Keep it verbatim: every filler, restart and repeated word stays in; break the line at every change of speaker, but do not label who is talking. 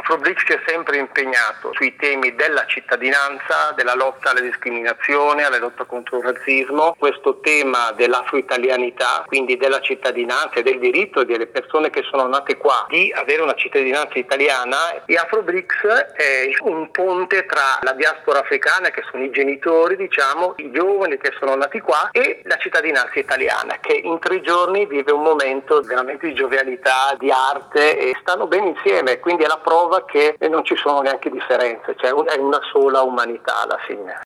Afrobricks si è sempre impegnato sui temi della cittadinanza, della lotta alle discriminazioni, alla lotta contro il razzismo, questo tema dell'afro-italianità, quindi della cittadinanza e del diritto delle persone che sono nate qua di avere una cittadinanza italiana. E Afrobricks è un ponte tra la diaspora africana, che sono i genitori, diciamo, i giovani che sono nati qua, e la cittadinanza italiana, che in tre giorni vive un momento veramente di giovialità, di arte, e stanno bene insieme, quindi è la prova che non ci sono neanche differenze, cioè è una sola umanità alla fine.